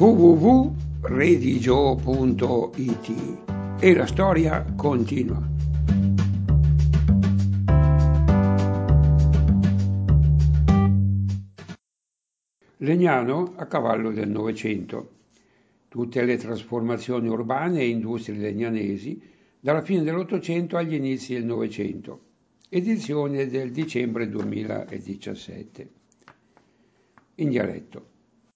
www.redigio.it e la storia continua. Legnano a cavallo del Novecento. Tutte le trasformazioni urbane e industrie legnanesi dalla fine dell'Ottocento agli inizi del Novecento. Edizione del dicembre 2017. In dialetto.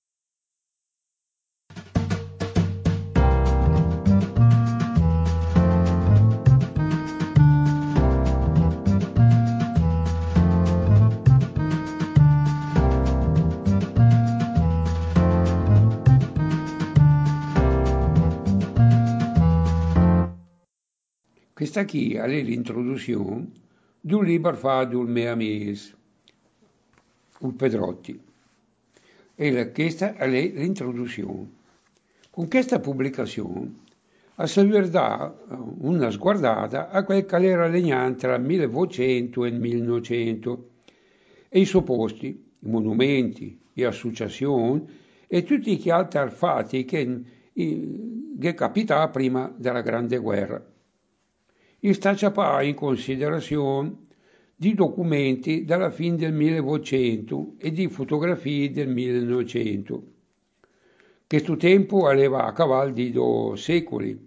Questa qui è l'introduzione d'un libro fatto dal mio amico, il Pedrotti. E questa è l'introduzione. Con questa pubblicazione si dà una sguardata a quel che era Legnano tra il 1800 e il 1900 e i suoi posti, i monumenti, le associazioni e tutti gli altri fatti che capitava prima della Grande Guerra. E sta in considerazione di documenti dalla fine del 1800 e di fotografie del 1900. Questo tempo aveva a cavallo di 2 secoli,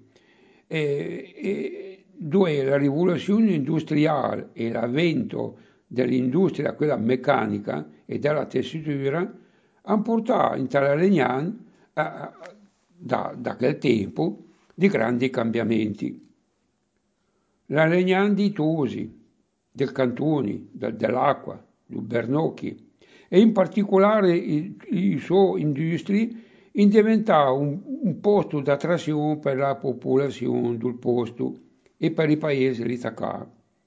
dove la rivoluzione industriale e l'avvento dell'industria, quella meccanica e della tessitura, hanno portato in tale Legnano da quel tempo di grandi cambiamenti. La Legnano di Tosi, del Cantoni, dell'Acqua, del Bernocchi e in particolare i suoi industrie diventava un posto d'attrazione per la popolazione del posto e per i paesi ritacati.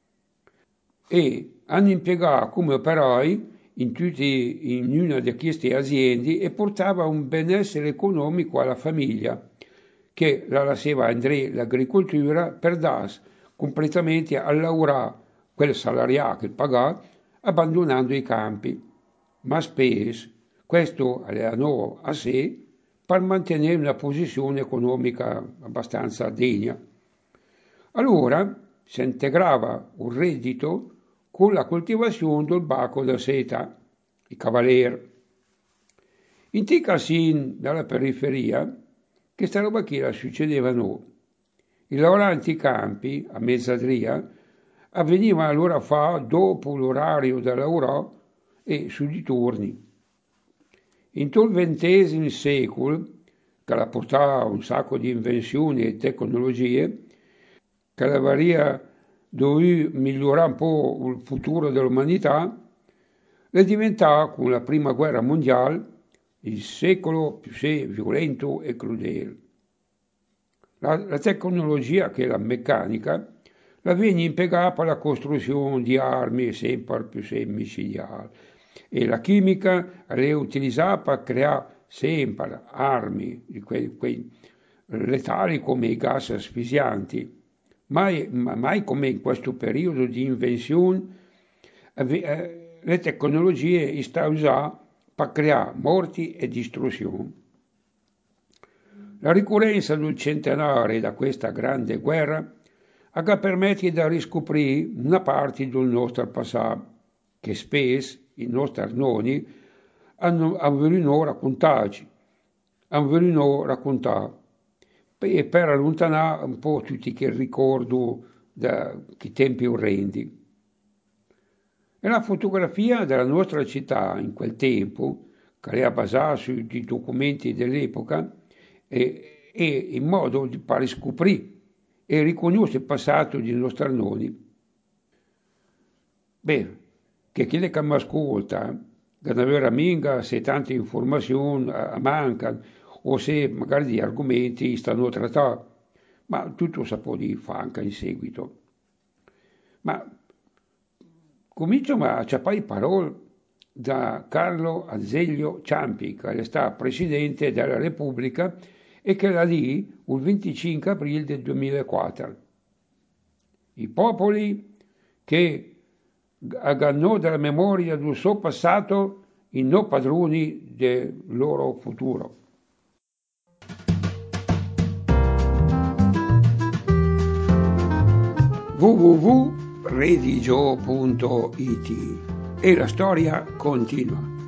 E hanno impiegato come operai in una di queste aziende e portava un benessere economico alla famiglia, che la lasciava andare l'agricoltura per darsi completamente a lavorare quel salariato che pagava, abbandonando i campi. Ma spesso questo allenò a sé per mantenere una posizione economica abbastanza degna. Allora si integrava un reddito con la coltivazione del bacco da seta, i cavalieri. In Ticassin, dalla periferia, questa roba qui la succedeva a noi. I lavoranti ai campi, a mezzadria, avvenivano allora dopo l'orario da lavoro e su di turni. In tutto il XX secolo, che la portava un sacco di invenzioni e tecnologie, che avrebbe dovuto migliorare un po' il futuro dell'umanità, è diventata con la prima guerra mondiale il secolo più violento e crudele. La tecnologia, che è la meccanica, la viene impiegata per la costruzione di armi sempre più micidiali e la chimica è utilizzata per creare sempre armi quei letali come i gas asfissianti. Mai come in questo periodo di invenzione le tecnologie stanno usate per creare morti e distruzione. La ricorrenza del centenario da questa grande guerra ha permesso di riscoprire una parte del nostro passato, che spesso i nostri nonni hanno voluto raccontarci, per allontanare un po' tutti quei ricordi da quei tempi orrendi. E la fotografia della nostra città in quel tempo, che era basata sui documenti dell'epoca, e in modo di far scoprire e riconoscere il passato dei nostri nonni. Beh, che chi che mi ascolta, che non avere minga se tante informazioni mancano o se magari gli argomenti stanno trattati, ma tutto si può dire anche in seguito. Ma cominciamo a ciappare parole da Carlo Azeglio Ciampi, che è stato presidente della Repubblica e che era lì il 25 aprile del 2004. I popoli che hanno della memoria del suo passato i no padroni del loro futuro. www.redigio.it e la storia continua.